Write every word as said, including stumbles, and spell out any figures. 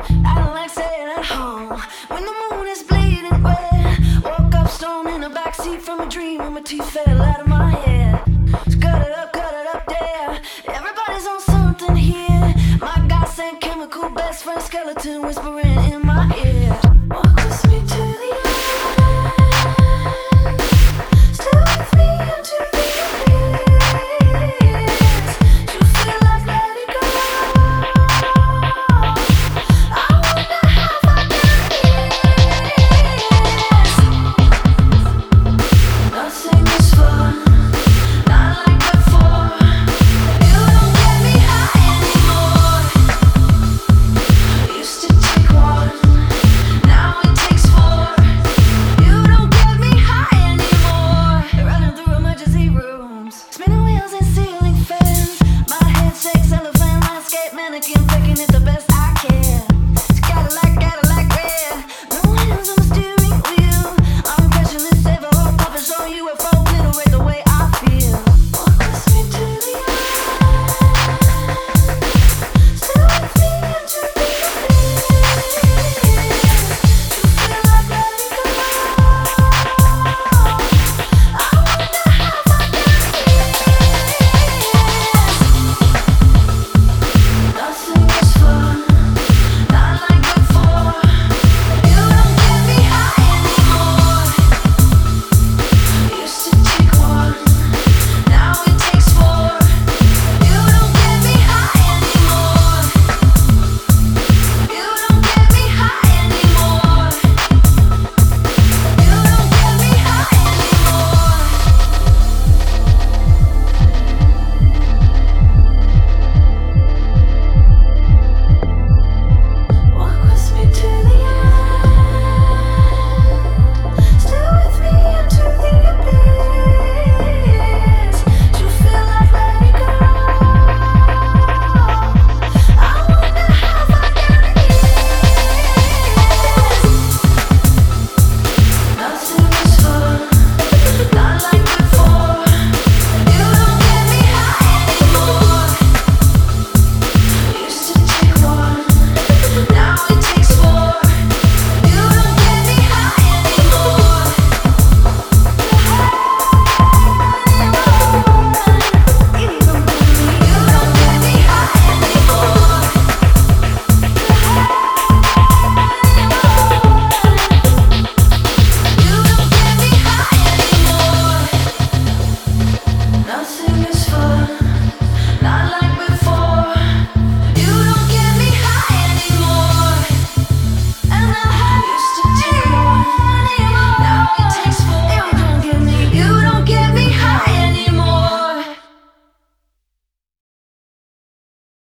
I don't like staying at home when the moon is bleeding red. Woke up stoned in a backseat from a dream when my teeth fell out of my head. So cut it up, cut it up there. Everybody's on something here. My God sent chemical best friend skeleton whispering in my ear. Walk with me to the end. Stay with me until the end. You feel like let it go. I wonder how far down it is. Nothing is fun, not like before. You don't get me high anymore. Used to take one, now it takes four. You don't get me high anymore. Running through emergency rooms, spinning wheels and ceiling fans. My head shakes, elephant landscape mannequin, faking it the best.